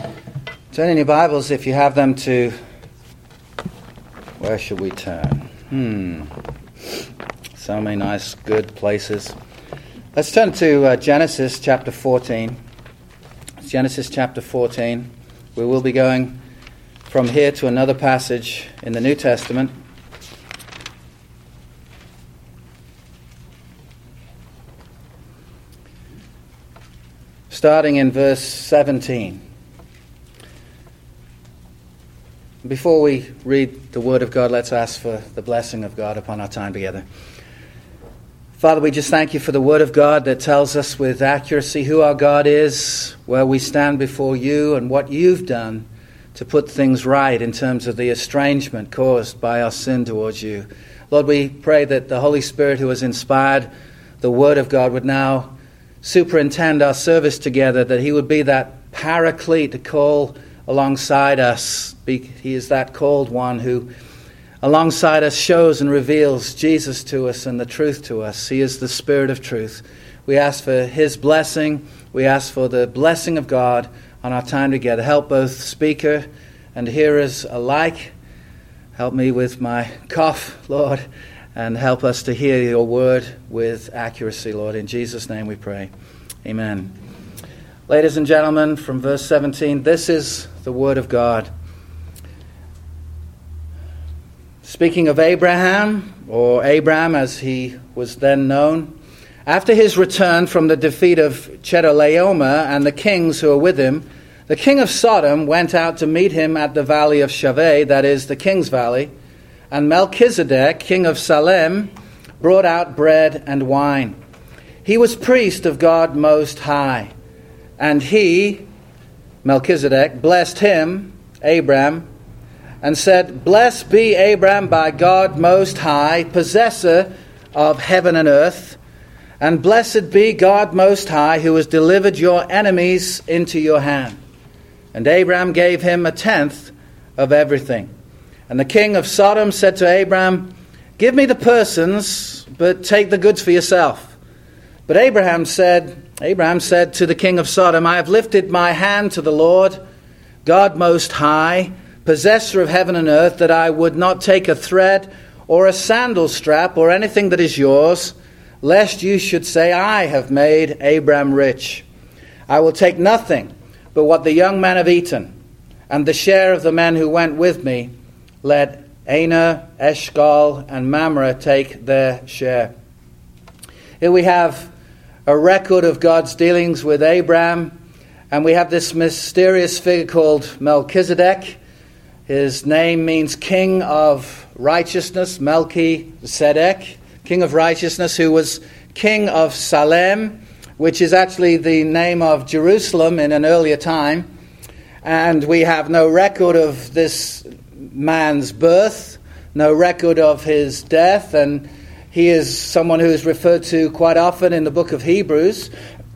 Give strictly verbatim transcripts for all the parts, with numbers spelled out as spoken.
Turn in your Bibles, if you have them, to... Where should we turn? Hmm. So many nice, good places. Let's turn to uh, Genesis chapter fourteen. Genesis chapter fourteen. We will be going from here to another passage in the New Testament. Starting in verse seventeen. Before we read the Word of God, let's ask for the blessing of God upon our time together. Father, we just thank you for the Word of God that tells us with accuracy who our God is, where we stand before you, and what you've done to put things right in terms of the estrangement caused by our sin towards you. Lord, we pray that the Holy Spirit who has inspired the Word of God would now superintend our service together, that he would be that paraclete to call alongside us. He is that called one who alongside us shows and reveals Jesus to us and the truth to us. He is the Spirit of truth. We ask for his blessing. We ask for the blessing of God on our time together. Help both speaker and hearers alike. Help me with my cough, Lord, and help us to hear your word with accuracy, Lord. In Jesus' name we pray. Amen. Ladies and gentlemen, from verse seventeen, this is the word of God. Speaking of Abraham, or Abram as he was then known, after his return from the defeat of Chedorlaomer and the kings who were with him, the king of Sodom went out to meet him at the valley of Shaveh, that is, the king's valley, and Melchizedek, king of Salem, brought out bread and wine. He was priest of God Most High, and he, Melchizedek, blessed him, Abram, and said, "Blessed be Abram by God Most High, possessor of heaven and earth, and blessed be God Most High, who has delivered your enemies into your hand." And Abram gave him a tenth of everything. And the king of Sodom said to Abram, "Give me the persons, but take the goods for yourself." But Abraham said, Abraham said to the king of Sodom, "I have lifted my hand to the Lord, God Most High, possessor of heaven and earth, that I would not take a thread or a sandal strap or anything that is yours, lest you should say, I have made Abram rich. I will take nothing but what the young men have eaten, and the share of the men who went with me. Let Aner, Eshcol, and Mamre take their share." Here we have a record of God's dealings with Abram, and we have this mysterious figure called Melchizedek. His name means King of Righteousness, Melchizedek, King of Righteousness, who was King of Salem, which is actually the name of Jerusalem in an earlier time. And we have no record of this man's birth, no record of his death, and he is someone who is referred to quite often in the book of Hebrews.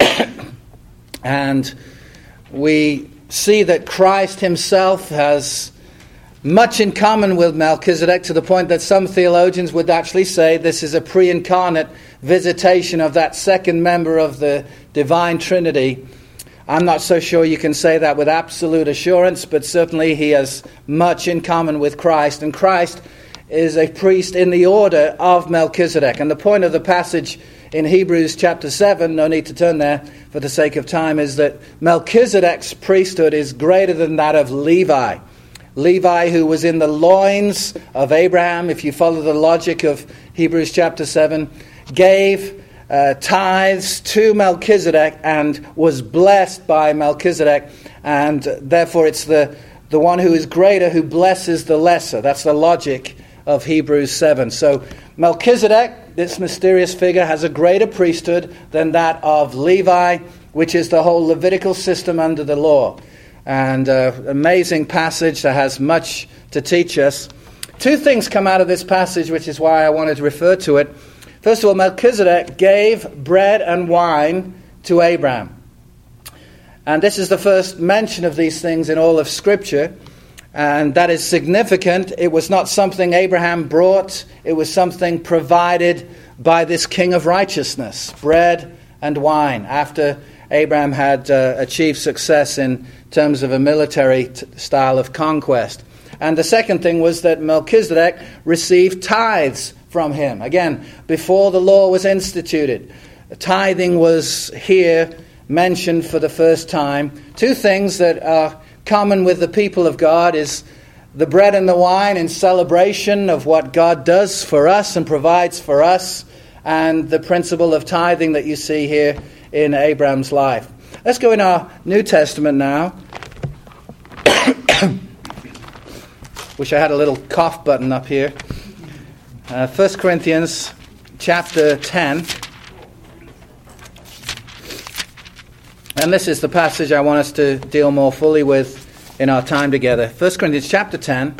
And we see that Christ himself has much in common with Melchizedek, to the point that some theologians would actually say this is a pre-incarnate visitation of that second member of the divine Trinity. I'm not so sure you can say that with absolute assurance, but certainly he has much in common with Christ. And Christ is a priest in the order of Melchizedek. And the point of the passage in Hebrews chapter seven, no need to turn there for the sake of time, is that Melchizedek's priesthood is greater than that of Levi. Levi, who was in the loins of Abraham, if you follow the logic of Hebrews chapter seven, gave uh, tithes to Melchizedek and was blessed by Melchizedek. And therefore it's the, the one who is greater who blesses the lesser. That's the logic of Hebrews seven. So Melchizedek, this mysterious figure, has a greater priesthood than that of Levi, which is the whole Levitical system under the law. And uh, amazing passage that has much to teach us. Two things come out of this passage, which is why I wanted to refer to it. First of all, Melchizedek gave bread and wine to Abraham. And this is the first mention of these things in all of Scripture. And that is significant. It was not something Abraham brought. It was something provided by this King of Righteousness. Bread and wine. After Abraham had uh, achieved success in terms of a military t- style of conquest. And the second thing was that Melchizedek received tithes from him. Again, before the law was instituted, tithing was here mentioned for the first time. Two things that are common with the people of God is the bread and the wine in celebration of what God does for us and provides for us, and the principle of tithing that you see here in Abraham's life. Let's go in our New Testament now. Wish I had a little cough button up here. Uh, First Corinthians chapter ten. And this is the passage I want us to deal more fully with in our time together. First Corinthians chapter ten,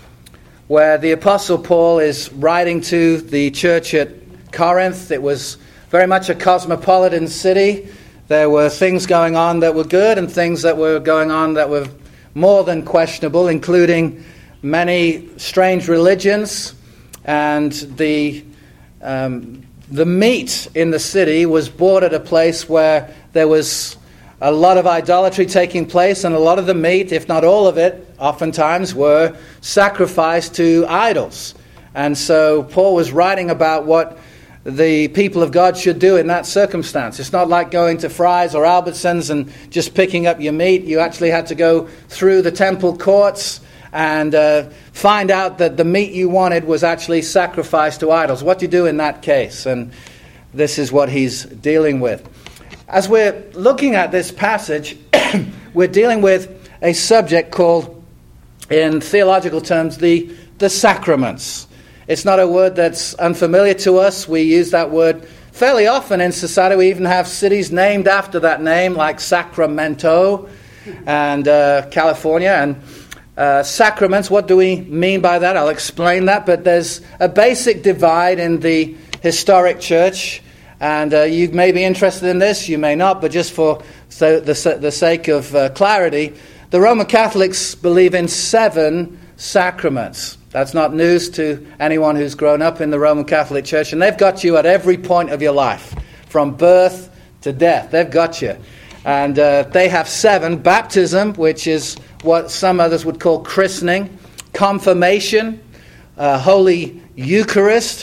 where the Apostle Paul is writing to the church at Corinth. It was very much a cosmopolitan city. There were things going on that were good and things that were going on that were more than questionable, including many strange religions, and the um, the meat in the city was bought at a place where there was a lot of idolatry taking place, and a lot of the meat, if not all of it, oftentimes were sacrificed to idols. And so Paul was writing about what the people of God should do in that circumstance. It's not like going to Fry's or Albertsons and just picking up your meat. You actually had to go through the temple courts and uh, find out that the meat you wanted was actually sacrificed to idols. What do you do in that case? And this is what he's dealing with. As we're looking at this passage, we're dealing with a subject called, in theological terms, the, the sacraments. It's not a word that's unfamiliar to us. We use that word fairly often in society. We even have cities named after that name, like Sacramento and uh, California. And uh, sacraments, what do we mean by that? I'll explain that. But there's a basic divide in the historic church. And uh, you may be interested in this, you may not, but just for so the, the sake of uh, clarity, the Roman Catholics believe in seven sacraments. That's not news to anyone who's grown up in the Roman Catholic Church, and they've got you at every point of your life, from birth to death. They've got you. And uh, they have seven: baptism, which is what some others would call christening, confirmation, uh, Holy Eucharist,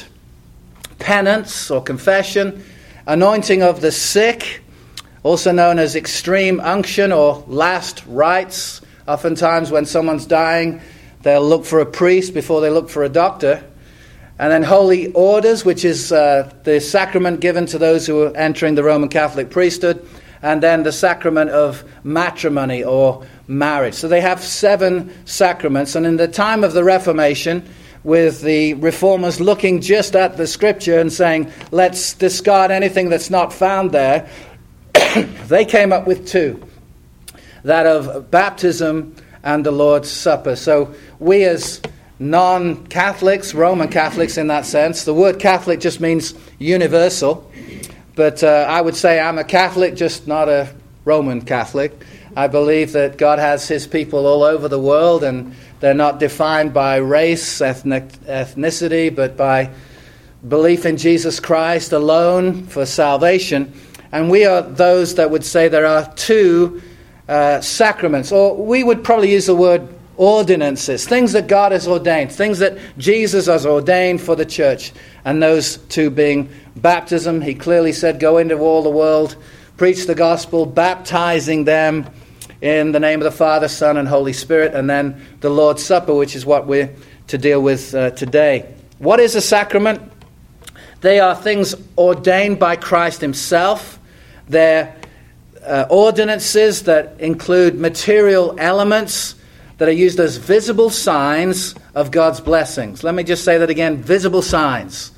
penance or confession, anointing of the sick, also known as extreme unction or last rites. Oftentimes when someone's dying, they'll look for a priest before they look for a doctor. And then holy orders, which is uh, the sacrament given to those who are entering the Roman Catholic priesthood. And then the sacrament of matrimony or marriage. So they have seven sacraments. And in the time of the Reformation, with the reformers looking just at the scripture and saying, let's discard anything that's not found there, they came up with two. That of baptism and the Lord's Supper. So we as non-Catholics, Roman Catholics in that sense, the word Catholic just means universal. But uh, I would say I'm a Catholic, just not a Roman Catholic. I believe that God has his people all over the world, and they're not defined by race, ethnic, ethnicity, but by belief in Jesus Christ alone for salvation. And we are those that would say there are two uh, sacraments, or we would probably use the word ordinances, things that God has ordained, things that Jesus has ordained for the church. And those two being baptism. He clearly said, go into all the world, preach the gospel, baptizing them in the name of the Father, Son, and Holy Spirit. And then the Lord's Supper, which is what we're to deal with uh, today. What is a sacrament? They are things ordained by Christ himself. They're uh, ordinances that include material elements that are used as visible signs of God's blessings. Let me just say that again, visible signs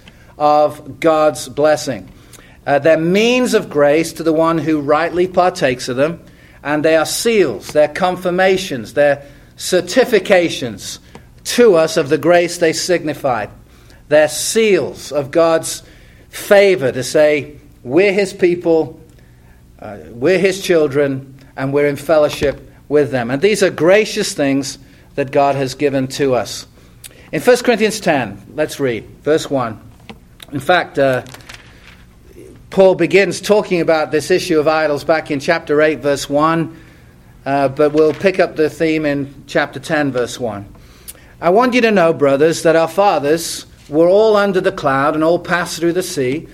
of God's blessing. Uh, they're means of grace to the one who rightly partakes of them. And they are seals, they're confirmations, they're certifications to us of the grace they signified. They're seals of God's favor to say, we're his people, uh, we're his children, and we're in fellowship with them. And these are gracious things that God has given to us. In First Corinthians ten, let's read, verse one. In fact, uh, Paul begins talking about this issue of idols back in chapter eight, verse one, uh, but we'll pick up the theme in chapter ten, verse one. I want you to know, brothers, that our fathers were all under the cloud and all passed through the sea,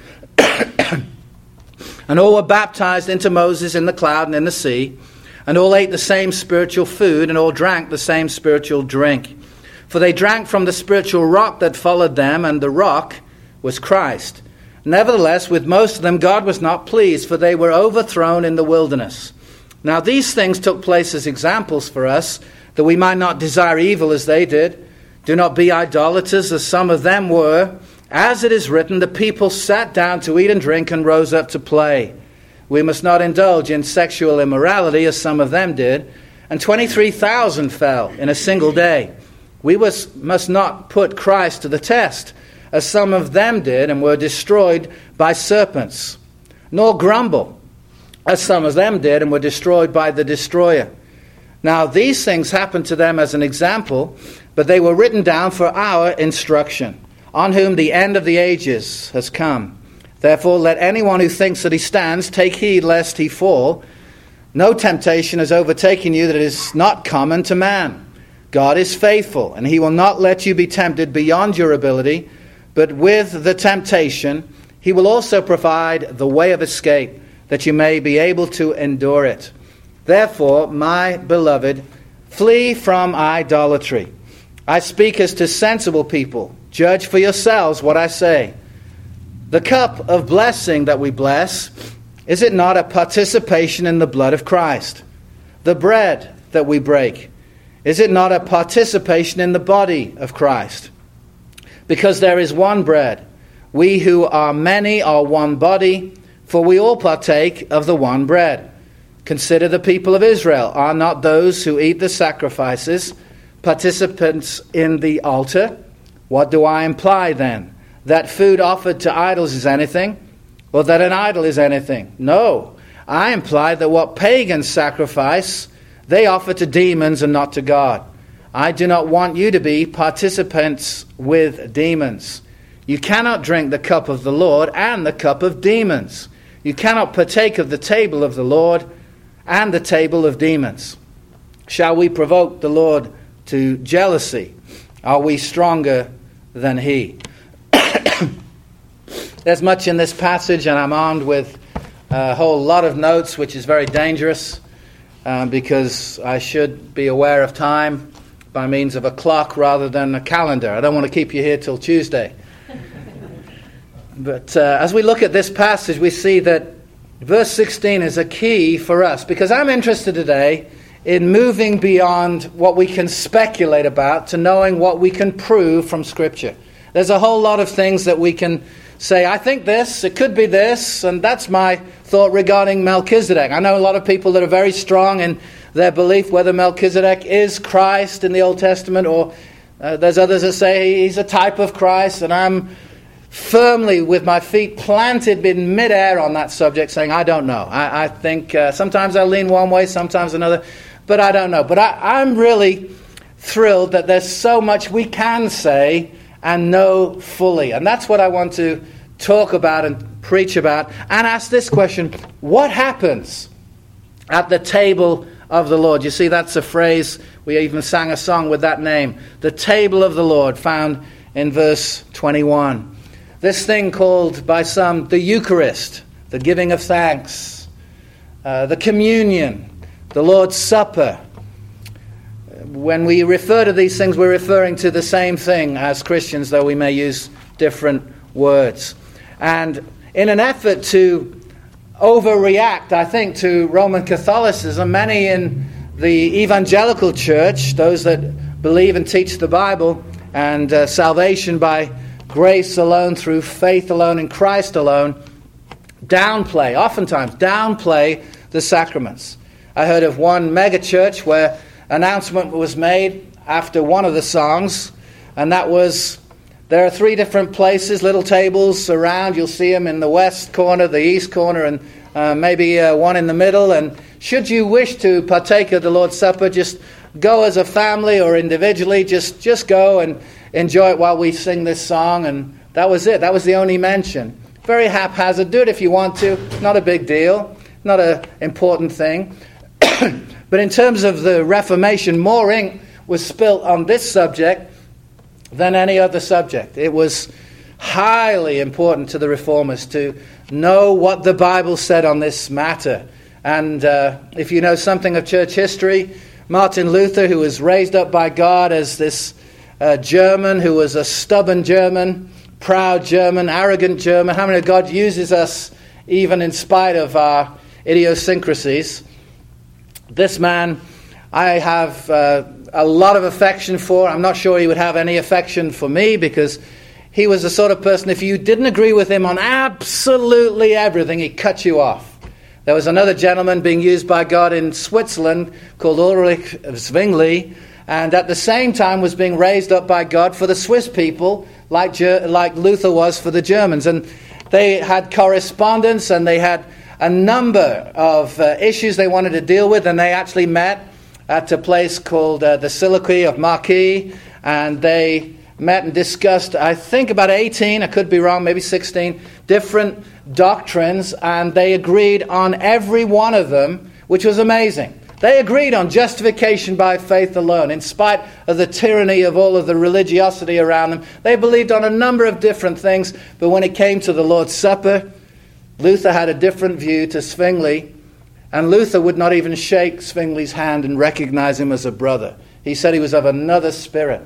and all were baptized into Moses in the cloud and in the sea, and all ate the same spiritual food, and all drank the same spiritual drink. For they drank from the spiritual rock that followed them, and the rock was Christ. Nevertheless, with most of them God was not pleased, for they were overthrown in the wilderness. Now these things took place as examples for us, that we might not desire evil as they did. Do not be idolaters, as some of them were. As it is written, the people sat down to eat and drink and rose up to play. We must not indulge in sexual immorality, as some of them did. And twenty-three thousand fell in a single day. We was, must not put Christ to the test, as some of them did, and were destroyed by serpents. Nor grumble, as some of them did, and were destroyed by the destroyer. Now these things happened to them as an example, but they were written down for our instruction, on whom the end of the ages has come. Therefore let anyone who thinks that he stands take heed lest he fall. No temptation has overtaken you that is not common to man. God is faithful, and he will not let you be tempted beyond your ability, but with the temptation he will also provide the way of escape, that you may be able to endure it. Therefore, my beloved, flee from idolatry. I speak as to sensible people. Judge for yourselves what I say. The cup of blessing that we bless, is it not a participation in the blood of Christ? The bread that we break, is it not a participation in the body of Christ? Because there is one bread, we who are many are one body, for we all partake of the one bread. Consider the people of Israel. Are not those who eat the sacrifices participants in the altar? What do I imply then? That food offered to idols is anything? Or that an idol is anything? No. I imply that what pagans sacrifice, they offer to demons and not to God. I do not want you to be participants with demons. You cannot drink the cup of the Lord and the cup of demons. You cannot partake of the table of the Lord and the table of demons. Shall we provoke the Lord to jealousy? Are we stronger than he? There's much in this passage, and I'm armed with a whole lot of notes, which is very dangerous, um, because I should be aware of time by means of a clock rather than a calendar. I don't want to keep you here till Tuesday. But uh, as we look at this passage, we see that verse sixteen is a key for us, because I'm interested today in moving beyond what we can speculate about to knowing what we can prove from Scripture. There's a whole lot of things that we can say, I think this, it could be this, and that's my thought regarding Melchizedek. I know a lot of people that are very strong in their belief whether Melchizedek is Christ in the Old Testament, or uh, there's others that say he's a type of Christ, and I'm firmly with my feet planted in midair on that subject, saying, I don't know. I, I think uh, sometimes I lean one way, sometimes another, but I don't know. But I, I'm really thrilled that there's so much we can say and know fully. And that's what I want to talk about and preach about, and ask this question: what happens at the table of the Lord? You see, that's a phrase, we even sang a song with that name, the table of the Lord, found in verse twenty-one. This thing called by some the Eucharist, the giving of thanks, uh, the communion, the Lord's Supper. When we refer to these things, we're referring to the same thing as Christians, though we may use different words. And in an effort to overreact, I think, to Roman Catholicism, many in the evangelical church, those that believe and teach the Bible and uh, salvation by grace alone, through faith alone, in Christ alone, downplay, oftentimes downplay the sacraments. I heard of one mega church where announcement was made after one of the songs, and that was, there are three different places, little tables around. You'll see them in the west corner, the east corner, and uh, maybe uh, one in the middle. And should you wish to partake of the Lord's Supper, just go as a family or individually. Just, just go and enjoy it while we sing this song. And that was it. That was the only mention. very haphazard. Do it if you want to. Not a big deal. Not an important thing. But in terms of the Reformation, more ink was spilt on this subject than any other subject. It was highly important to the Reformers to know what the Bible said on this matter. And uh, if you know something of church history, Martin Luther, who was raised up by God as this uh, German, who was a stubborn German, proud German, arrogant German, how many of God uses us even in spite of our idiosyncrasies. This man I have uh, a lot of affection for. I'm not sure he would have any affection for me, because he was the sort of person, if you didn't agree with him on absolutely everything, he'd cut you off. There was another gentleman being used by God in Switzerland called Ulrich Zwingli, and at the same time was being raised up by God for the Swiss people, like Ger- like Luther was for the Germans. And they had correspondence, and they had a number of uh, issues they wanted to deal with, and they actually met at a place called uh, the Siliqui of Marquis, and they met and discussed, I think, about eighteen, I could be wrong, maybe sixteen, different doctrines, and they agreed on every one of them, which was amazing. They agreed on justification by faith alone, in spite of the tyranny of all of the religiosity around them. They believed on a number of different things, but when it came to the Lord's Supper, Luther had a different view to Zwingli, and Luther would not even shake Zwingli's hand and recognize him as a brother. He said he was of another spirit.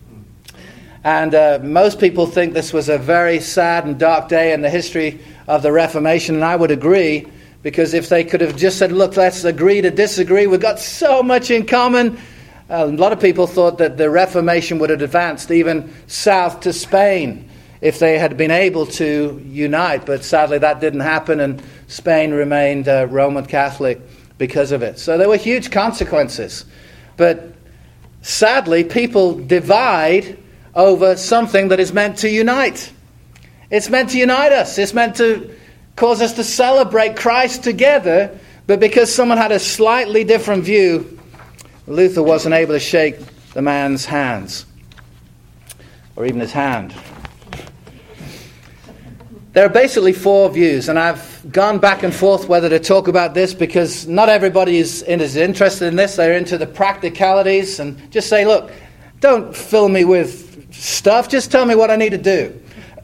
And uh, most people think this was a very sad and dark day in the history of the Reformation, and I would agree, because if they could have just said, look, let's agree to disagree, we've got so much in common. Uh, a lot of people thought that the Reformation would have advanced even south to Spain if they had been able to unite, but sadly that didn't happen, and Spain remained uh, Roman Catholic because of it. So there were huge consequences. But sadly, people divide over something that is meant to unite. It's meant to unite us. It's meant to cause us to celebrate Christ together, but because someone had a slightly different view, Luther wasn't able to shake the man's hands, or even his hand. There are basically four views, and I've gone back and forth whether to talk about this, because not everybody is, is interested in this. They're into the practicalities, and just say, look, don't fill me with stuff, just tell me what I need to do.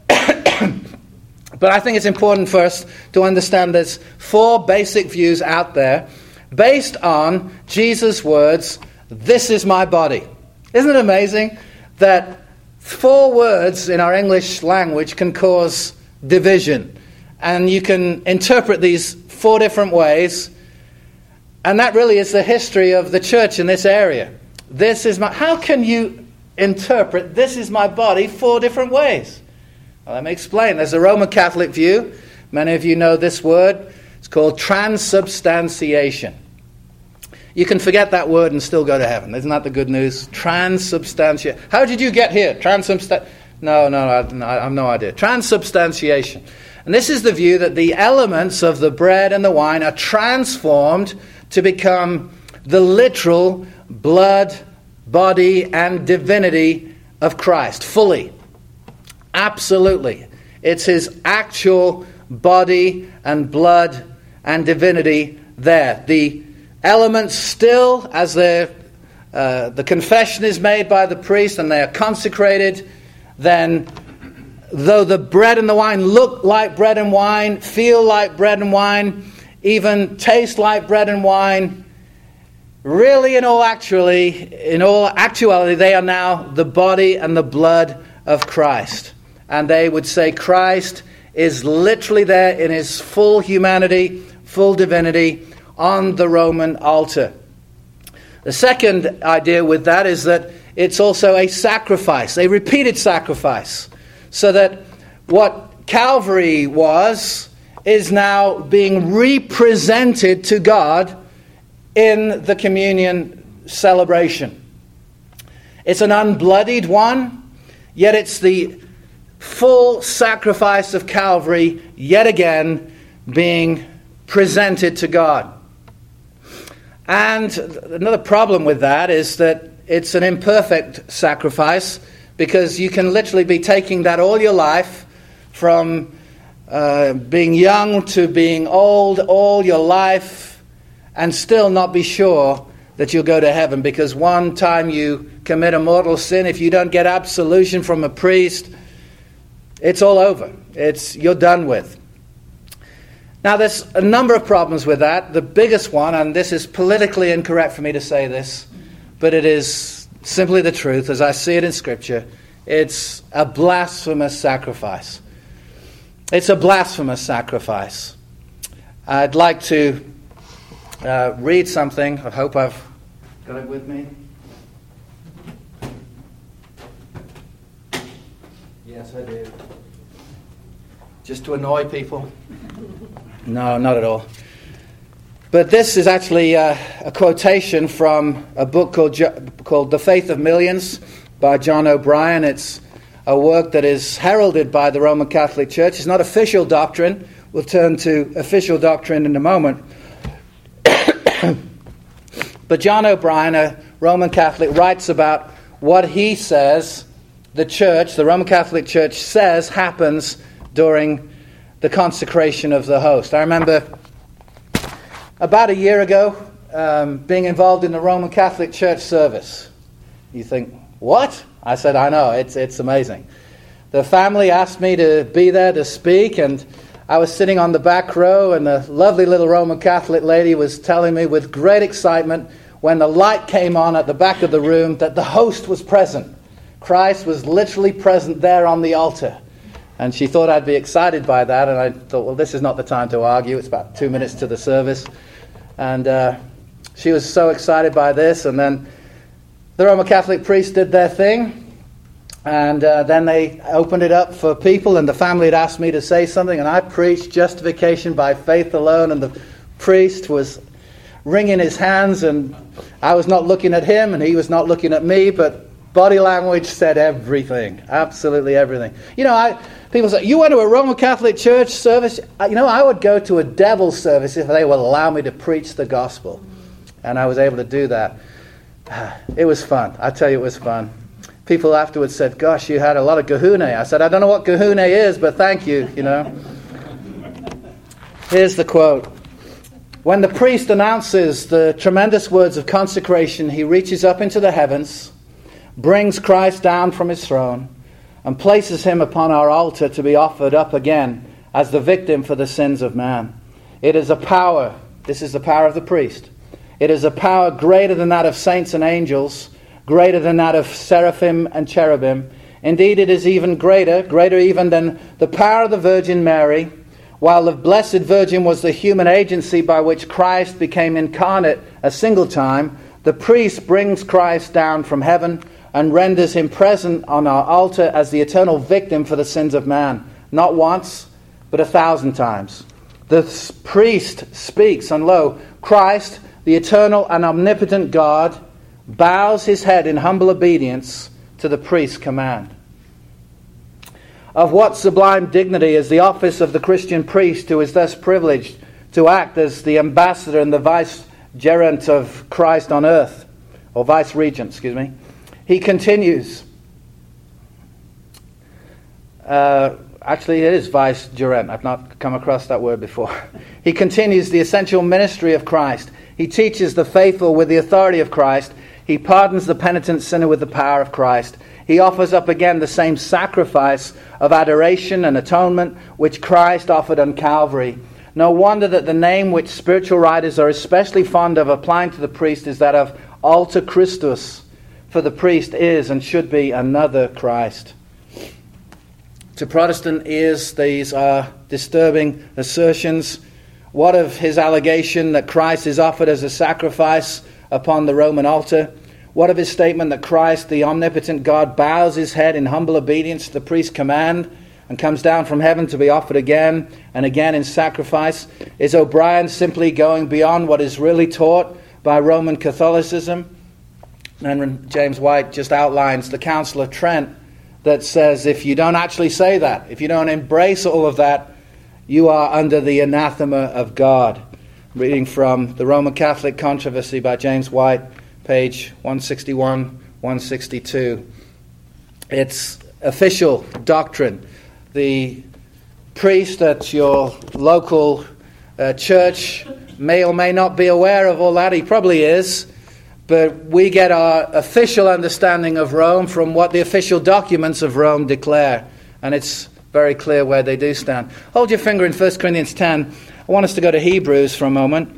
But I think it's important first to understand there's four basic views out there based on Jesus' words, this is my body. Isn't it amazing that four words in our English language can cause division? And you can interpret these four different ways, and that really is the history of the church in this area. This is my... How can you interpret this is my body four different ways? Well, let me explain. There's a Roman Catholic view. Many of you know this word. It's called transubstantiation. You can forget that word and still go to heaven. Isn't that the good news? Transubstantiation. How did you get here? Transubstantiation. No, no, I, no, I have no idea. Transubstantiation. And this is the view that the elements of the bread and the wine are transformed to become the literal blood, body, and divinity of Christ, fully. Absolutely. It's his actual body and blood and divinity there. The elements still, as they're, uh, the confession is made by the priest and they are consecrated, then though the bread and the wine look like bread and wine, feel like bread and wine, even taste like bread and wine, really in all actually, in all actuality, they are now the body and the blood of Christ. And they would say Christ is literally there in his full humanity, full divinity, on the Roman altar. The second idea with that is that it's also a sacrifice, a repeated sacrifice, so that what Calvary was is now being represented to God in the communion celebration. It's an unbloodied one, yet it's the full sacrifice of Calvary yet again being presented to God. And another problem with that is that it's an imperfect sacrifice, because you can literally be taking that all your life from uh, being young to being old all your life and still not be sure that you'll go to heaven, because one time you commit a mortal sin, if you don't get absolution from a priest, it's all over. It's you're done with. Now, there's a number of problems with that. The biggest one, and this is politically incorrect for me to say this, but it is simply the truth as I see it in Scripture, it's a blasphemous sacrifice. It's a blasphemous sacrifice. I'd like to uh, read something. I hope I've got it with me. Yes, I do. Just to annoy people? No, not at all. But this is actually uh, a quotation from a book called jo- called The Faith of Millions by John O'Brien. It's a work that is heralded by the Roman Catholic Church. It's not official doctrine. We'll turn to official doctrine in a moment. But John O'Brien, a Roman Catholic, writes about what he says the Church, the Roman Catholic Church, says happens during the consecration of the host. I remember about a year ago um, being involved in the Roman Catholic Church service. You think, what? I said, I know, it's it's amazing. The family asked me to be there to speak, and I was sitting on the back row, and the lovely little Roman Catholic lady was telling me with great excitement when the light came on at the back of the room that the host was present. Christ was literally present there on the altar. And she thought I'd be excited by that, and I thought, well, this is not the time to argue. It's about two minutes to the service. And uh, she was so excited by this, and then the Roman Catholic priest did their thing, and uh, then they opened it up for people, and the family had asked me to say something, and I preached justification by faith alone, and the priest was wringing his hands, and I was not looking at him, and he was not looking at me, but body language said everything, absolutely everything. You know, I people say, you went to a Roman Catholic Church service? You know, I would go to a devil's service if they would allow me to preach the gospel. And I was able to do that. It was fun. I tell you, it was fun. People afterwards said, gosh, you had a lot of kahune. I said, I don't know what kahune is, but thank you, you know. Here's the quote. When the priest announces the tremendous words of consecration, he reaches up into the heavens, brings Christ down from his throne, and places him upon our altar to be offered up again as the victim for the sins of man. It is a power, this is the power of the priest. It is a power greater than that of saints and angels, greater than that of seraphim and cherubim. Indeed, it is even greater, greater even than the power of the Virgin Mary. While the Blessed Virgin was the human agency by which Christ became incarnate a single time, the priest brings Christ down from heaven and renders him present on our altar as the eternal victim for the sins of man. Not once, but a thousand times. The priest speaks, and lo, Christ, the eternal and omnipotent God, bows his head in humble obedience to the priest's command. Of what sublime dignity is the office of the Christian priest, who is thus privileged to act as the ambassador and the vicegerent of Christ on earth, or vice-regent, excuse me. He continues, uh, actually it is vicegerent, I've not come across that word before. He continues the essential ministry of Christ. He teaches the faithful with the authority of Christ. He pardons the penitent sinner with the power of Christ. He offers up again the same sacrifice of adoration and atonement which Christ offered on Calvary. No wonder that the name which spiritual writers are especially fond of applying to the priest is that of alter Christus, for the priest is and should be another Christ. To Protestant ears, these are disturbing assertions. What of his allegation that Christ is offered as a sacrifice upon the Roman altar? What of his statement that Christ, the omnipotent God, bows his head in humble obedience to the priest's command and comes down from heaven to be offered again and again in sacrifice? Is O'Brien simply going beyond what is really taught by Roman Catholicism? And James White just outlines the Council of Trent that says if you don't actually say that, if you don't embrace all of that, you are under the anathema of God. Reading from the Roman Catholic Controversy by James White, page one sixty-one, one sixty-two. It's official doctrine. The priest at your local uh, church may or may not be aware of all that. He probably is. But we get our official understanding of Rome from what the official documents of Rome declare. And it's very clear where they do stand. Hold your finger in First Corinthians ten. I want us to go to Hebrews for a moment.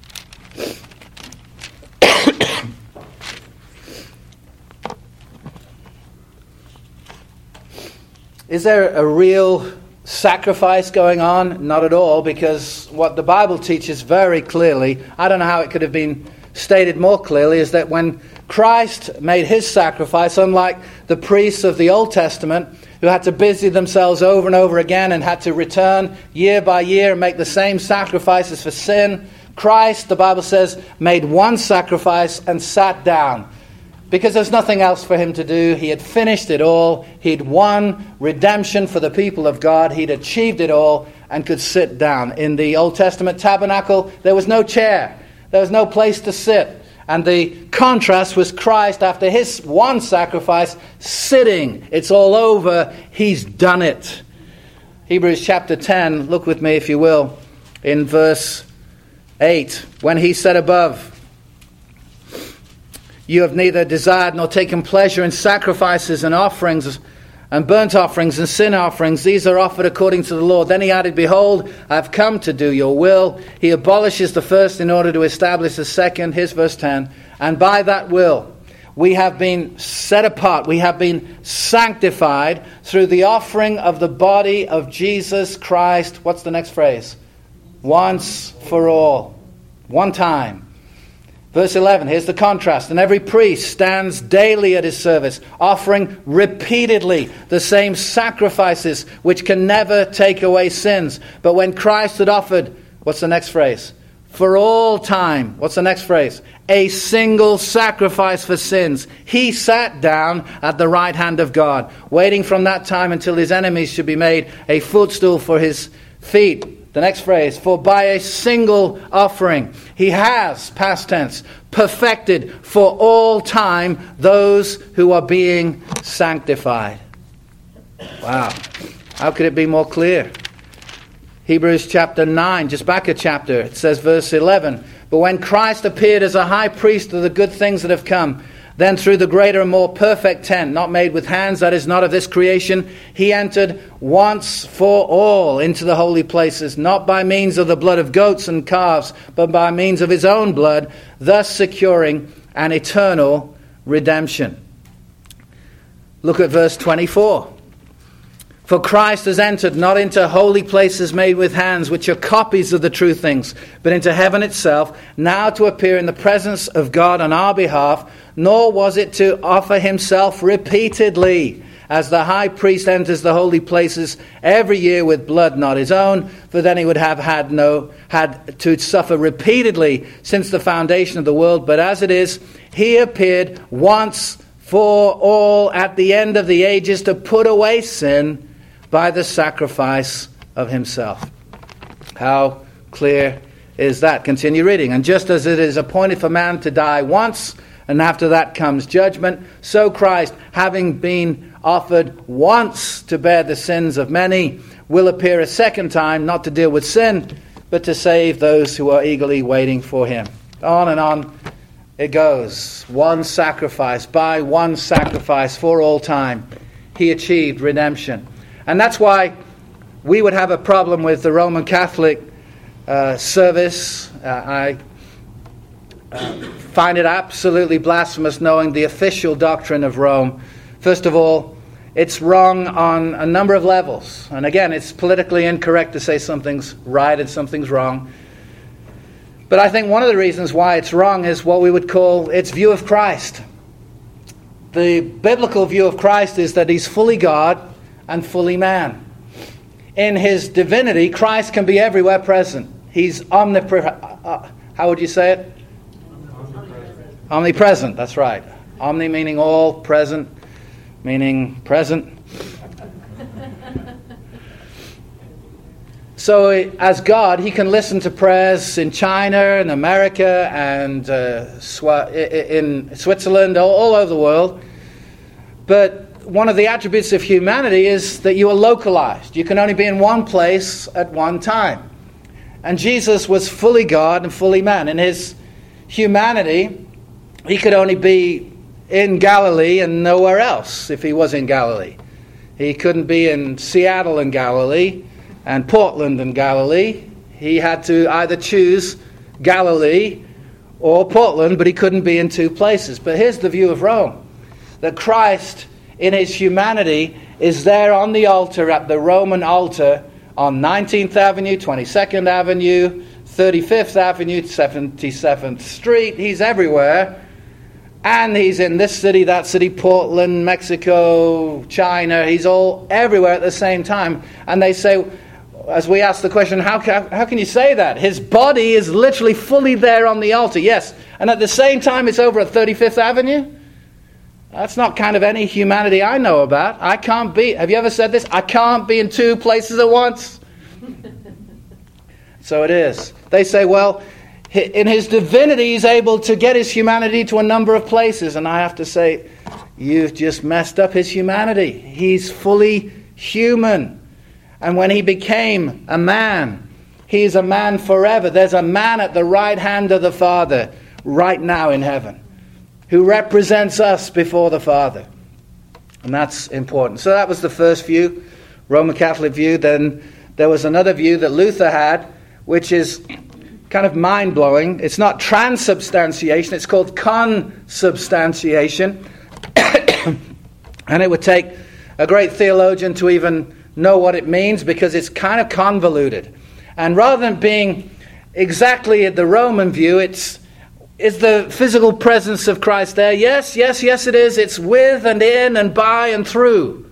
Is there a real sacrifice going on? Not at all, because what the Bible teaches very clearly, I don't know how it could have been stated more clearly, is that when Christ made his sacrifice, unlike the priests of the Old Testament, who had to busy themselves over and over again and had to return year by year and make the same sacrifices for sin, Christ, the Bible says, made one sacrifice and sat down. Because there's nothing else for him to do. He had finished it all. He'd won redemption for the people of God. He'd achieved it all and could sit down. In the Old Testament tabernacle, there was no chair. There was no place to sit. And the contrast was Christ, after his one sacrifice, sitting. It's all over. He's done it. Hebrews chapter ten, look with me if you will, in verse eight. When he said above, you have neither desired nor taken pleasure in sacrifices and offerings and burnt offerings and sin offerings. These are offered according to the law. Then he added, behold, I have come to do your will. He abolishes the first in order to establish the second. Here's verse ten. And by that will we have been set apart. We have been sanctified through the offering of the body of Jesus Christ. What's the next phrase? Once for all. One time. Verse eleven, here's the contrast. And every priest stands daily at his service, offering repeatedly the same sacrifices which can never take away sins. But when Christ had offered, what's the next phrase? For all time. What's the next phrase? A single sacrifice for sins. He sat down at the right hand of God, waiting from that time until his enemies should be made a footstool for his feet. The next phrase, for by a single offering, he has, past tense, perfected for all time those who are being sanctified. Wow. How could it be more clear? Hebrews chapter nine, just back a chapter, it says verse eleven, but when Christ appeared as a high priest of the good things that have come, then through the greater and more perfect tent, not made with hands, that is not of this creation, he entered once for all into the holy places, not by means of the blood of goats and calves, but by means of his own blood, thus securing an eternal redemption. Look at verse twenty-four. For Christ has entered not into holy places made with hands, which are copies of the true things, but into heaven itself, now to appear in the presence of God on our behalf, nor was it to offer himself repeatedly, as the high priest enters the holy places every year with blood not his own, for then he would have had no had to suffer repeatedly since the foundation of the world. But as it is, he appeared once for all at the end of the ages to put away sin by the sacrifice of himself. How clear is that? Continue reading. And just as it is appointed for man to die once, and after that comes judgment, so Christ, having been offered once to bear the sins of many, will appear a second time, not to deal with sin, but to save those who are eagerly waiting for him. On and on it goes. One sacrifice, by one sacrifice for all time, he achieved redemption. And that's why we would have a problem with the Roman Catholic uh, service. Uh, I uh, find it absolutely blasphemous knowing the official doctrine of Rome. First of all, it's wrong on a number of levels. And again, it's politically incorrect to say something's right and something's wrong. But I think one of the reasons why it's wrong is what we would call its view of Christ. The biblical view of Christ is that he's fully God and fully man. In his divinity, Christ can be everywhere present. He's omnipresent. Uh, how would you say it? Omnipresent. Omnipresent, that's right. Omni meaning all, present meaning present. So as God, he can listen to prayers in China and America and uh, in Switzerland, all over the world. But one of the attributes of humanity is that you are localized. You can only be in one place at one time. And Jesus was fully God and fully man. In his humanity, he could only be in Galilee and nowhere else if he was in Galilee. He couldn't be in Seattle and Galilee and Portland and Galilee. He had to either choose Galilee or Portland, but he couldn't be in two places. But here's the view of Rome, that Christ in his humanity is there on the altar, at the Roman altar, on nineteenth Avenue, twenty-second Avenue, thirty-fifth Avenue, seventy-seventh Street. He's everywhere. And he's in this city, that city, Portland, Mexico, China. He's all everywhere at the same time. And they say, as we ask the question, how can, how can you say that? His body is literally fully there on the altar. Yes. And at the same time, it's over at thirty-fifth Avenue? That's not kind of any humanity I know about. I can't be, have you ever said this? I can't be in two places at once. So it is. They say, well, in his divinity, he's able to get his humanity to a number of places. And I have to say, you've just messed up his humanity. He's fully human. And when he became a man, he's a man forever. There's a man at the right hand of the Father right now in heaven, who represents us before the Father. And that's important. So that was the first view, Roman Catholic view. Then there was another view that Luther had, which is kind of mind-blowing. It's not transubstantiation, it's called consubstantiation. And it would take a great theologian to even know what it means, because it's kind of convoluted. And rather than being exactly the Roman view, it's Is the physical presence of Christ there? Yes, yes, yes it is. It's with and in and by and through.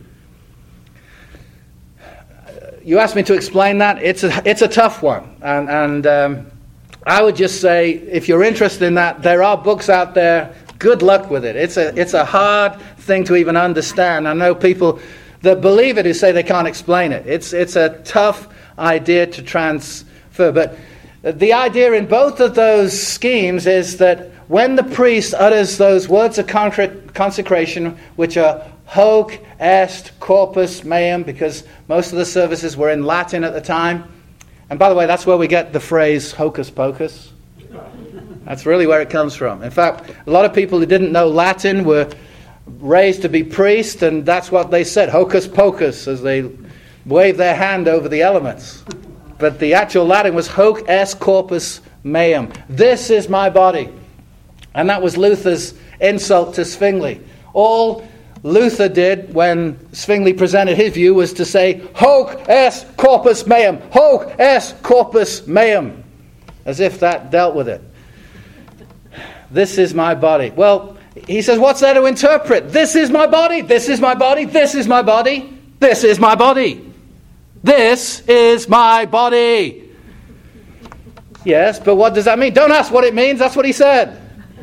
You asked me to explain that. It's a, it's a tough one. And, and um, I would just say, if you're interested in that, there are books out there. Good luck with it. It's a, it's a hard thing to even understand. I know people that believe it who say they can't explain it. It's, it's a tough idea to transfer. But the idea in both of those schemes is that when the priest utters those words of consecration, which are hoc est corpus meum, because most of the services were in Latin at the time. And by the way, that's where we get the phrase hocus pocus. That's really where it comes from. In fact, a lot of people who didn't know Latin were raised to be priests, and that's what they said, hocus pocus, as they waved their hand over the elements. But the actual Latin was hoc est corpus meum. This is my body. And that was Luther's insult to Zwingli. All Luther did when Zwingli presented his view was to say, hoc est corpus meum, hoc est corpus meum, as if that dealt with it. This is my body. Well, he says, what's there to interpret? This is my body, this is my body, this is my body, this is my body. This is my body. Yes, but what does that mean? Don't ask what it means. That's what he said.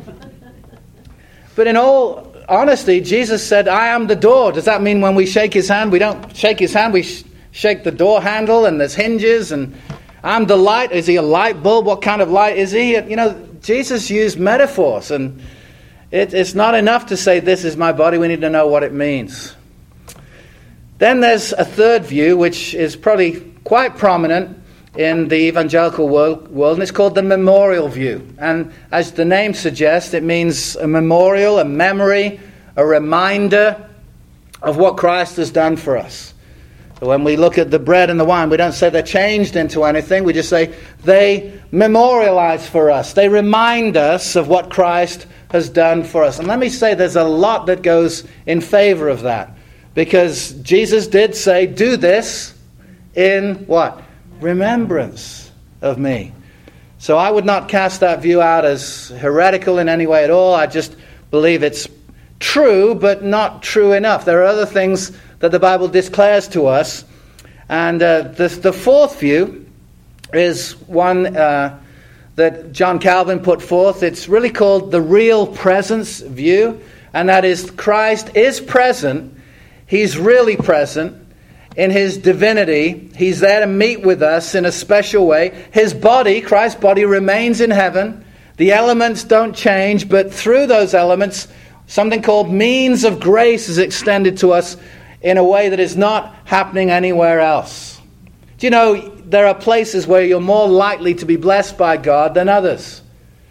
But in all honesty, Jesus said, I am the door. Does that mean when we shake his hand, we don't shake his hand, we sh- shake the door handle and there's hinges, and I'm the light. Is he a light bulb? What kind of light is he? You know, Jesus used metaphors, and it, it's not enough to say this is my body. We need to know what it means. Then there's a third view, which is probably quite prominent in the evangelical world, world, and it's called the memorial view. And as the name suggests, it means a memorial, a memory, a reminder of what Christ has done for us. So when we look at the bread and the wine, we don't say they're changed into anything. We just say they memorialize for us. They remind us of what Christ has done for us. And let me say there's a lot that goes in favor of that. Because Jesus did say, do this in what? Remembrance of me. So I would not cast that view out as heretical in any way at all. I just believe it's true, but not true enough. There are other things that the Bible declares to us. And uh, the, the fourth view is one uh, that John Calvin put forth. It's really called the real presence view. And that is, Christ is present. He's really present in his divinity. He's there to meet with us in a special way. His body, Christ's body, remains in heaven. The elements don't change, but through those elements, Something called means of grace is extended to us in a way that is not happening anywhere else. Do you know, there are places where you're more likely to be blessed by God than others.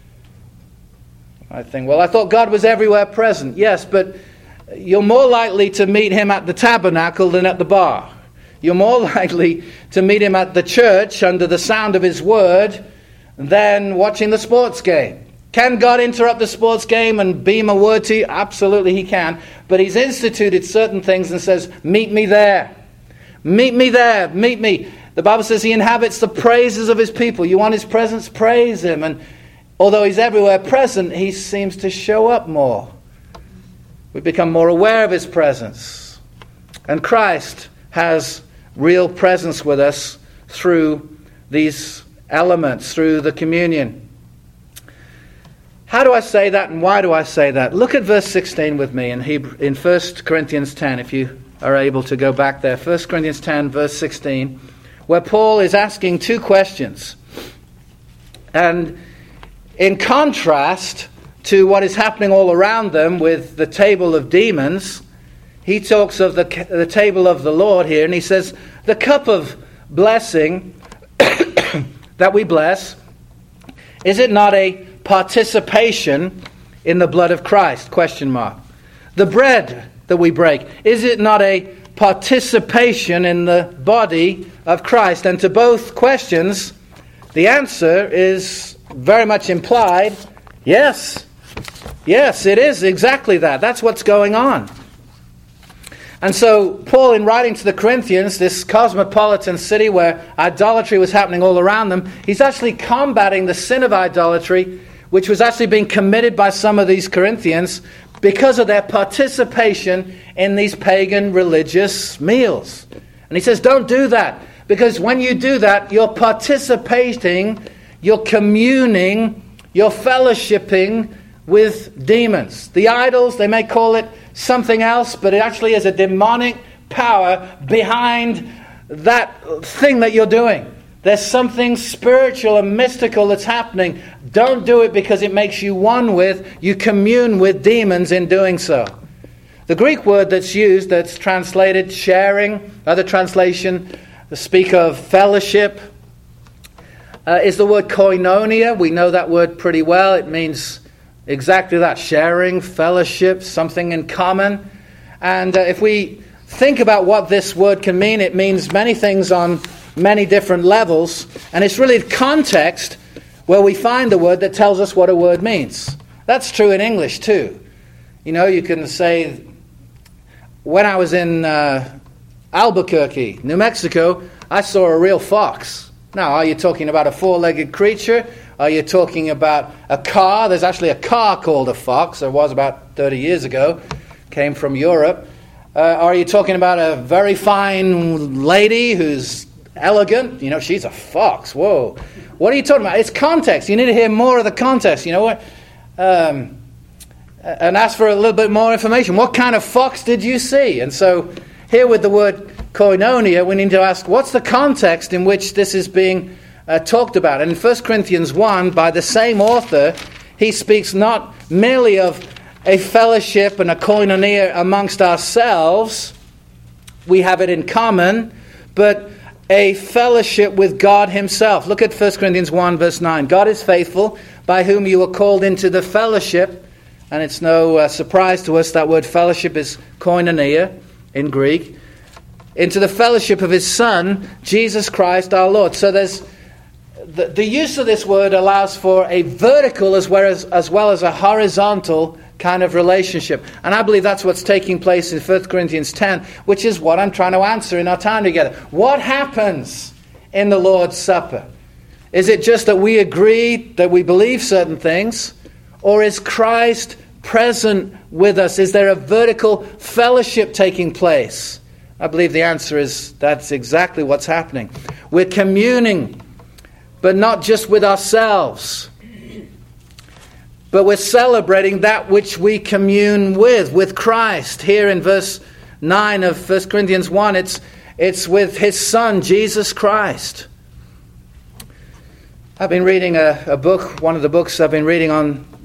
I think, well, I thought God was everywhere present. Yes, but you're more likely to meet him at the tabernacle than at the bar. You're more likely to meet him at the church under the sound of his word than watching the sports game. Can God interrupt the sports game and beam a word to you? Absolutely he can. But he's instituted certain things and says, meet me there. Meet me there. Meet me. The Bible says he inhabits the praises of his people. You want his presence? Praise him. And although he's everywhere present, he seems to show up more. We become more aware of his presence. And Christ has real presence with us through these elements, through the communion. How do I say that, and why do I say that? Look at verse sixteen with me in Hebrew, in First Corinthians ten, if you are able to go back there. First Corinthians ten, verse sixteen, where Paul is asking two questions. And in contrast to what is happening all around them with the table of demons, he talks of the, the table of the Lord here, and he says, the cup of blessing that we bless, is it not a participation in the blood of Christ? Question mark. The bread that we break, is it not a participation in the body of Christ? And to both questions, the answer is very much implied. Yes. Yes, it is exactly that. That's what's going on. And so Paul, in writing to the Corinthians, this cosmopolitan city where idolatry was happening all around them, he's actually combating the sin of idolatry, which was actually being committed by some of these Corinthians because of their participation in these pagan religious meals. And he says, don't do that, because when you do that, you're participating, you're communing, you're fellowshipping with demons. The idols, they may call it something else, but it actually is a demonic power behind that thing that you're doing. There's something spiritual and mystical that's happening. Don't do it because it makes you one with, you commune with demons in doing so. The Greek word that's used, that's translated sharing, other translation speak of fellowship, uh, is the word koinonia. We know that word pretty well. It means exactly that, sharing, fellowship, something in common. And uh, if we think about what this word can mean, it means many things on many different levels. And it's really the context where we find the word that tells us what a word means. That's true in English too. You know, you can say, when I was in uh, Albuquerque, New Mexico, I saw a real fox. Now, are you talking about a four-legged creature? Are you talking about a car? There's actually a car called a fox. There was about thirty years ago. Came from Europe. Uh, are you talking about a very fine lady who's elegant? You know, she's a fox. Whoa. What are you talking about? It's context. You need to hear more of the context. You know what? Um, and ask for a little bit more information. What kind of fox did you see? And so here with the word koinonia, we need to ask, what's the context in which this is being Uh, talked about? And in First Corinthians one, by the same author, he speaks not merely of a fellowship and a koinonia amongst ourselves, we have it in common, but a fellowship with God himself. Look at First Corinthians one, verse nine. God is faithful, by whom you were called into the fellowship, and it's no uh, surprise to us that word fellowship is koinonia in Greek, into the fellowship of his Son, Jesus Christ our Lord. So there's The, the use of this word allows for a vertical as well as, as well as a horizontal kind of relationship. And I believe that's what's taking place in First Corinthians ten, which is what I'm trying to answer in our time together. What happens in the Lord's Supper? Is it just that we agree that we believe certain things? Or is Christ present with us? Is there a vertical fellowship taking place? I believe the answer is that's exactly what's happening. We're communing, but not just with ourselves, but we're celebrating that which we commune with, with Christ. Here in verse nine of First Corinthians one, it's, it's with his Son, Jesus Christ. I've been reading a, a book, one of the books I've been reading on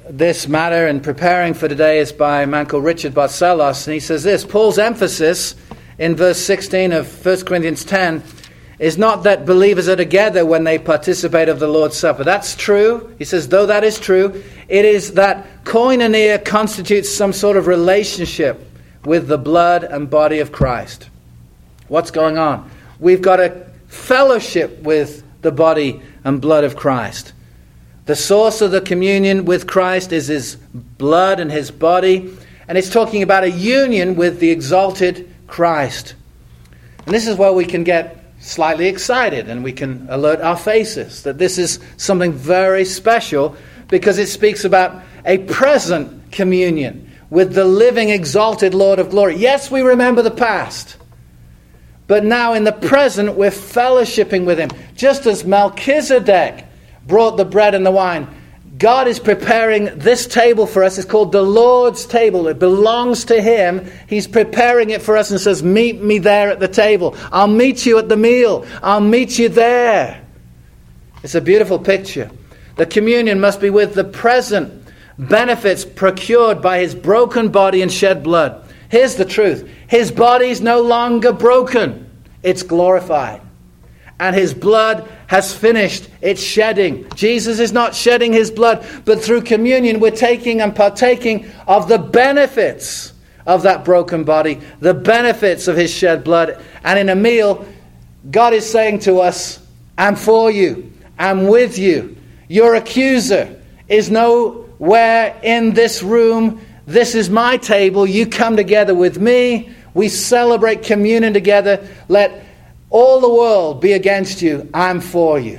this matter and preparing for today is by a man called Richard Barcelos, and he says this: Paul's emphasis in verse sixteen of First Corinthians ten is not that believers are together when they participate of the Lord's Supper. That's true. He says, though that is true, it is that koinonia constitutes some sort of relationship with the blood and body of Christ. What's going on? We've got a fellowship with the body and blood of Christ. The source of the communion with Christ is his blood and his body, and it's talking about a union with the exalted Christ. And this is where we can get slightly excited and we can alert our faces that this is something very special, because it speaks about a present communion with the living, exalted Lord of glory. Yes, we remember the past, but now in the present we're fellowshipping with him. Just as Melchizedek brought the bread and the wine, God is preparing this table for us. It's called the Lord's table. It belongs to him. He's preparing it for us and says, meet me there at the table. I'll meet you at the meal. I'll meet you there. It's a beautiful picture. The communion must be with the present benefits procured by his broken body and shed blood. Here's the truth. His body's no longer broken. It's glorified. And his blood has finished its shedding. Jesus is not shedding his blood, but through communion we're taking and partaking of the benefits of that broken body, the benefits of his shed blood. And in a meal, God is saying to us, I'm for you. I'm with you. Your accuser is nowhere in this room. This is my table. You come together with me. We celebrate communion together. Let all the world be against you. I'm for you.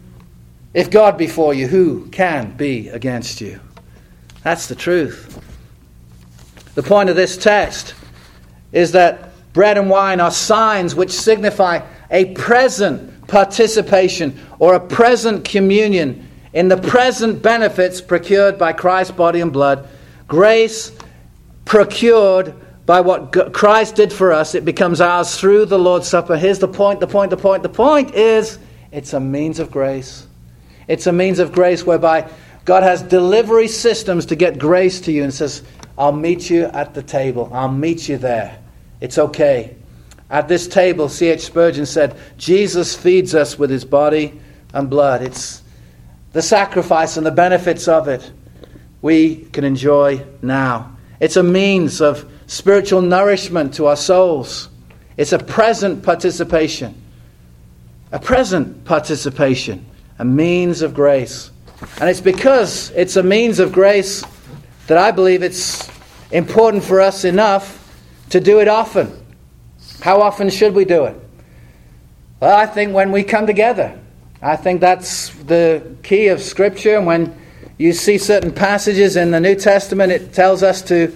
If God be for you, who can be against you? That's the truth. The point of this text is that bread and wine are signs which signify a present participation or a present communion in the present benefits procured by Christ's body and blood. Grace procured by what Christ did for us, it becomes ours through the Lord's Supper. Here's the point, the point, the point. The point is, it's a means of grace. It's a means of grace whereby God has delivery systems to get grace to you and says, I'll meet you at the table. I'll meet you there. It's okay. At this table, C H Spurgeon said, Jesus feeds us with his body and blood. It's the sacrifice and the benefits of it we can enjoy now. It's a means of spiritual nourishment to our souls. It's a present participation. A present participation. A means of grace. And it's because it's a means of grace that I believe it's important for us enough to do it often. How often should we do it? Well, I think when we come together. I think that's the key of Scripture. And when you see certain passages in the New Testament, it tells us to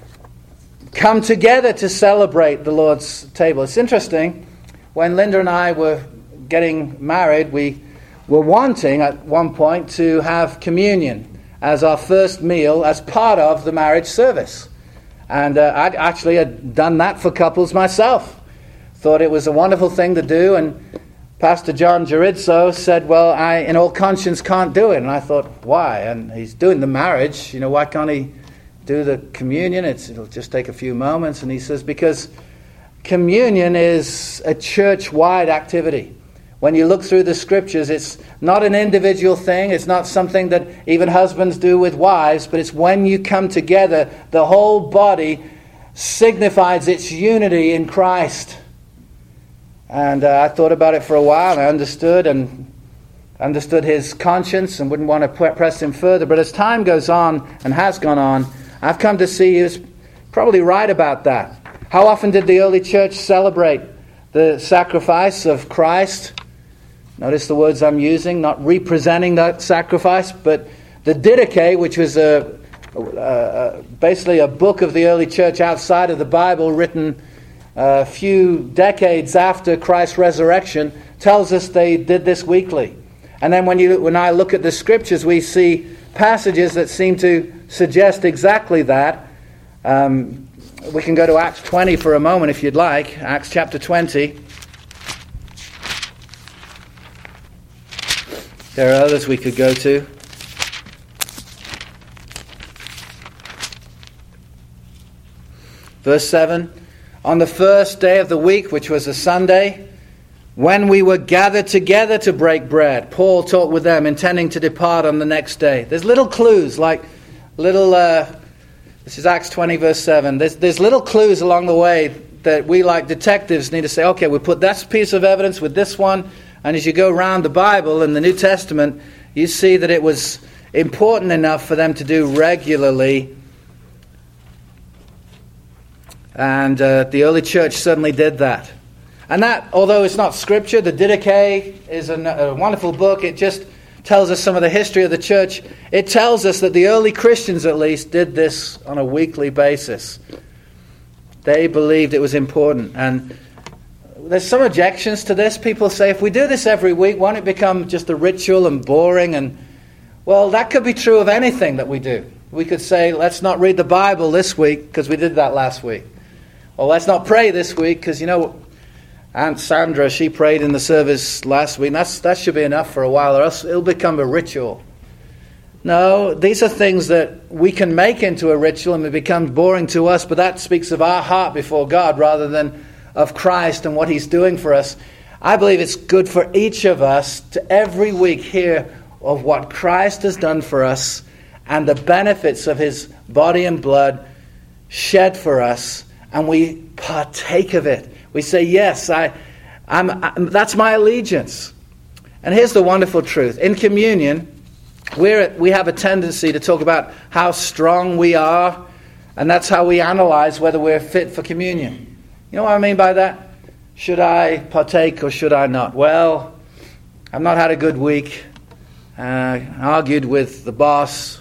come together to celebrate the Lord's table. It's interesting, when Linda and I were getting married, we were wanting at one point to have communion as our first meal as part of the marriage service. And uh, I actually had done that for couples myself. Thought it was a wonderful thing to do, and Pastor John Jarizzo said, well, I in all conscience can't do it. And I thought, why? And he's doing the marriage, you know, why can't he do the communion? It's, it'll just take a few moments. And he says, because communion is a church-wide activity. When you look through the Scriptures, it's not an individual thing. It's not something that even husbands do with wives, but it's when you come together, the whole body signifies its unity in Christ. And uh, I thought about it for a while, and I understood and understood his conscience and wouldn't want to press him further. But as time goes on and has gone on, I've come to see he was probably right about that. How often did the early church celebrate the sacrifice of Christ? Notice the words I'm using, not representing that sacrifice, but the Didache, which was a, a, a basically a book of the early church outside of the Bible, written a few decades after Christ's resurrection, tells us they did this weekly. And then when you when I look at the Scriptures, we see passages that seem to suggest exactly that. Um, we can go to Acts twenty for a moment if you'd like. Acts chapter twenty. There are others we could go to. Verse seven, on the first day of the week, which was a Sunday, when we were gathered together to break bread, Paul talked with them, intending to depart on the next day. There's little clues, like little, uh, this is Acts twenty, verse seven. There's, there's little clues along the way that we, like detectives, need to say, okay, we put that piece of evidence with this one, and as you go around the Bible in the New Testament, you see that it was important enough for them to do regularly. And uh, the early church certainly did that. And that, although it's not scripture, the Didache is a, a wonderful book. It just tells us some of the history of the church. It tells us that the early Christians, at least, did this on a weekly basis. They believed it was important. And there's some objections to this. People say, if we do this every week, won't it become just a ritual and boring? And, well, that could be true of anything that we do. We could say, let's not read the Bible this week because we did that last week. Or let's not pray this week because, you know, Aunt Sandra, she prayed in the service last week. That's, that should be enough for a while, or else it'll become a ritual. No, these are things that we can make into a ritual and it becomes boring to us, but that speaks of our heart before God rather than of Christ and what He's doing for us. I believe it's good for each of us to every week hear of what Christ has done for us and the benefits of His body and blood shed for us, and we partake of it. We say, yes, I, I'm, I'm, that's my allegiance. And here's the wonderful truth. In communion, we're, we have a tendency to talk about how strong we are, and that's how we analyze whether we're fit for communion. You know what I mean by that? Should I partake or should I not? Well, I've not had a good week. Uh, I argued with the boss.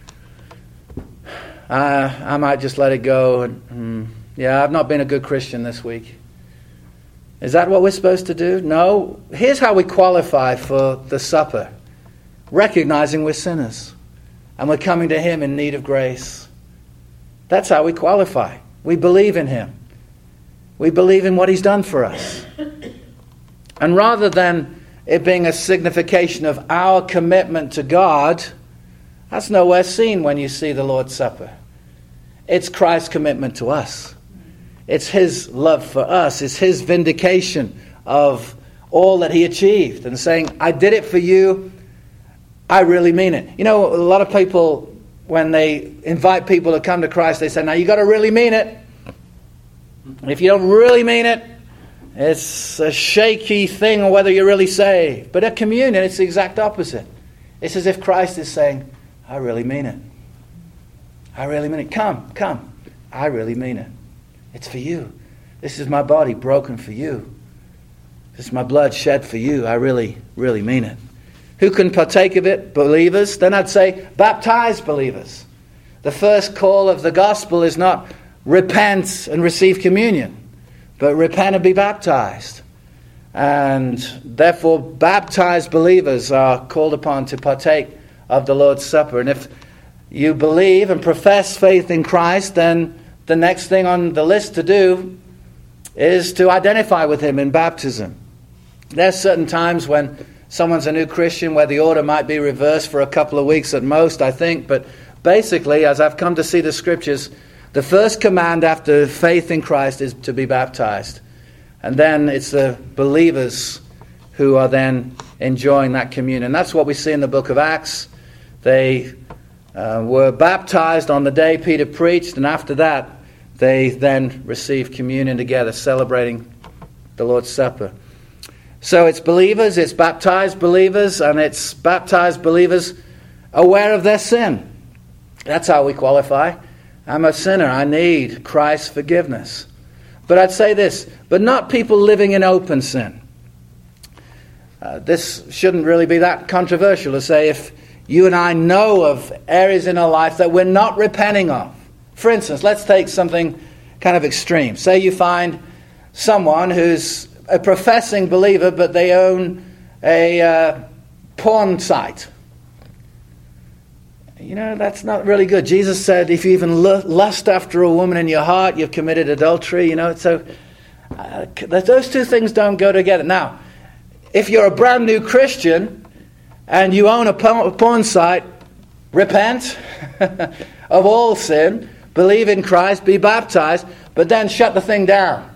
Uh, I might just let it go. And, mm, yeah, I've not been a good Christian this week. Is that what we're supposed to do? No. Here's how we qualify for the supper. Recognizing we're sinners. And we're coming to Him in need of grace. That's how we qualify. We believe in Him. We believe in what He's done for us. And rather than it being a signification of our commitment to God, that's nowhere seen when you see the Lord's Supper. It's Christ's commitment to us. It's His love for us. It's His vindication of all that He achieved. And saying, I did it for you. I really mean it. You know, a lot of people, when they invite people to come to Christ, they say, now you got to really mean it. And if you don't really mean it, it's a shaky thing on whether you're really saved. But at communion, it's the exact opposite. It's as if Christ is saying, I really mean it. I really mean it. Come, come. I really mean it. It's for you. This is my body broken for you. This is my blood shed for you. I really, really mean it. Who can partake of it? Believers. Then I'd say baptized believers. The first call of the gospel is not repent and receive communion, but repent and be baptized. And therefore baptized believers are called upon to partake of the Lord's Supper. And if you believe and profess faith in Christ, then the next thing on the list to do is to identify with Him in baptism. There's certain times when someone's a new Christian where the order might be reversed for a couple of weeks at most, I think. But basically, as I've come to see the Scriptures, the first command after faith in Christ is to be baptized. And then it's the believers who are then enjoying that communion. That's what we see in the book of Acts. They uh, were baptized on the day Peter preached, and after that, they then received communion together, celebrating the Lord's Supper. So it's believers, it's baptized believers, and it's baptized believers aware of their sin. That's how we qualify. I'm a sinner. I need Christ's forgiveness. But I'd say this, but not people living in open sin. Uh, this shouldn't really be that controversial to say if you and I know of areas in our life that we're not repenting of. For instance, let's take something kind of extreme. Say you find someone who's a professing believer, but they own a uh, porn site. You know, that's not really good. Jesus said, if you even lust after a woman in your heart, you've committed adultery. You know, so uh, those two things don't go together. Now, if you're a brand new Christian and you own a porn site, repent of all sin, believe in Christ, be baptized. but then shut the thing down.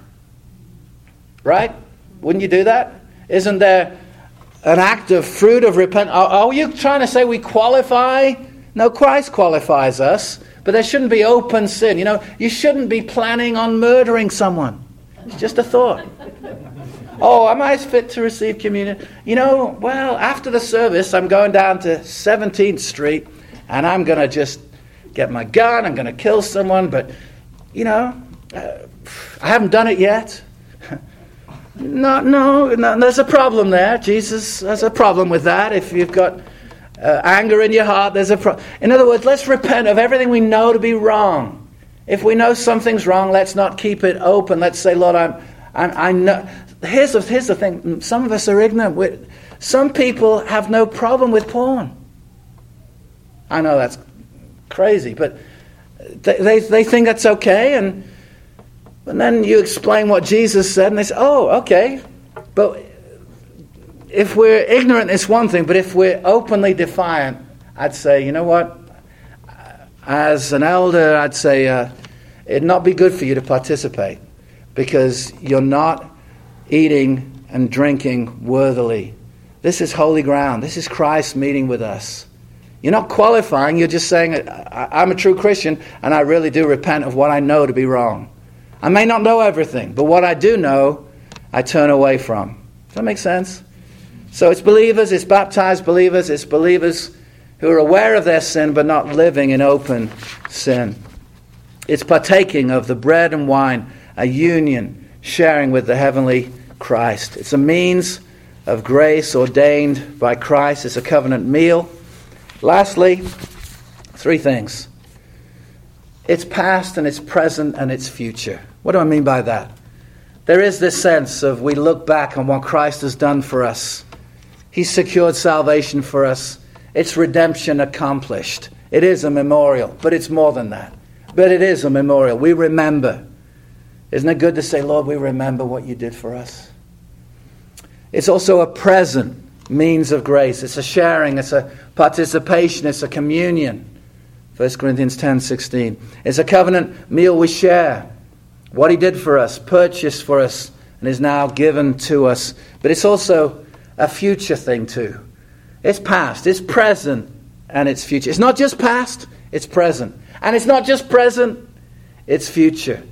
Right? Wouldn't you do that? Isn't there an act of fruit of repentance? Are, are you trying to say we qualify? No, Christ qualifies us. But there shouldn't be open sin. You know, you shouldn't be planning on murdering someone. It's just a thought. Oh, am I fit to receive communion? You know, well, after the service, I'm going down to seventeenth Street, and I'm going to just get my gun. I'm going to kill someone. But, you know, uh, I haven't done it yet. No, no, no, there's a problem there. Jesus has a problem with that. If you've got uh, anger in your heart, there's a problem. In other words, let's repent of everything we know to be wrong. If we know something's wrong, let's not keep it open. Let's say, Lord, I'm, I'm I know. Here's the, here's the thing. Some of us are ignorant. We're, some people have no problem with porn. I know that's crazy, but they they, they think that's okay, and And then you explain what Jesus said, and they say, oh, okay. But if we're ignorant, it's one thing. But if we're openly defiant, I'd say, you know what? As an elder, I'd say uh, it'd not be good for you to participate, because you're not eating and drinking worthily. This is holy ground. This is Christ meeting with us. You're not qualifying. You're just saying, I'm a true Christian, and I really do repent of what I know to be wrong. I may not know everything, but what I do know, I turn away from. Does that make sense? So it's believers, it's baptized believers, it's believers who are aware of their sin but not living in open sin. It's partaking of the bread and wine, a union, sharing with the heavenly Christ. It's a means of grace ordained by Christ. It's a covenant meal. Lastly, three things. It's past and it's present and it's future. What do I mean by that? There is this sense of we look back on what Christ has done for us. He's secured salvation for us. It's redemption accomplished. It is a memorial, but it's more than that. But it is a memorial. We remember. Isn't it good to say, Lord, we remember what you did for us? It's also a present means of grace. It's a sharing. It's a participation. It's a communion. First Corinthians ten sixteen. It's a covenant meal we share. What he did for us, purchased for us, and is now given to us. But it's also a future thing too. It's past, it's present, and it's future. It's not just past, it's present. And it's not just present, it's future.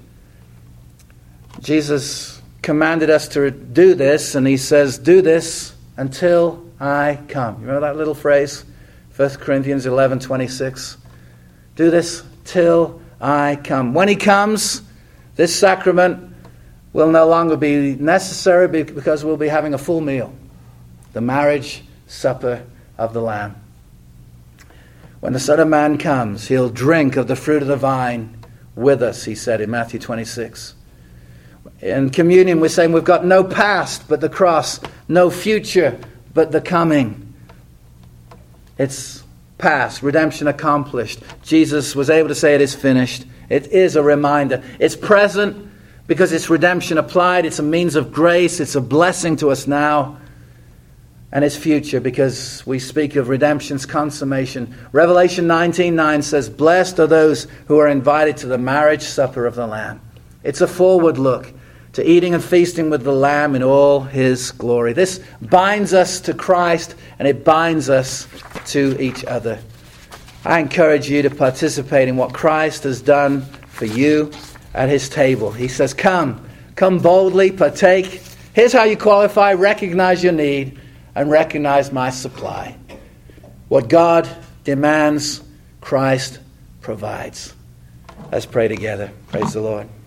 Jesus commanded us to do this, and he says, do this until I come. You remember that little phrase? First Corinthians eleven twenty-six. Do this till I come. When he comes, this sacrament will no longer be necessary because we'll be having a full meal. The marriage supper of the Lamb. When the Son of Man comes, he'll drink of the fruit of the vine with us, he said in Matthew twenty-six. In communion, we're saying we've got no past but the cross, no future but the coming. It's past, redemption accomplished. Jesus was able to say it is finished. It is a reminder. It's present because it's redemption applied. It's a means of grace. It's a blessing to us now. And it's future because we speak of redemption's consummation. Revelation nineteen nine says, blessed are those who are invited to the marriage supper of the Lamb. It's a forward look to eating and feasting with the Lamb in all his glory. This binds us to Christ and it binds us to each other. I encourage you to participate in what Christ has done for you at his table. He says, come, come boldly, partake. Here's how you qualify. Recognize your need and recognize my supply. What God demands, Christ provides. Let's pray together. Praise the Lord.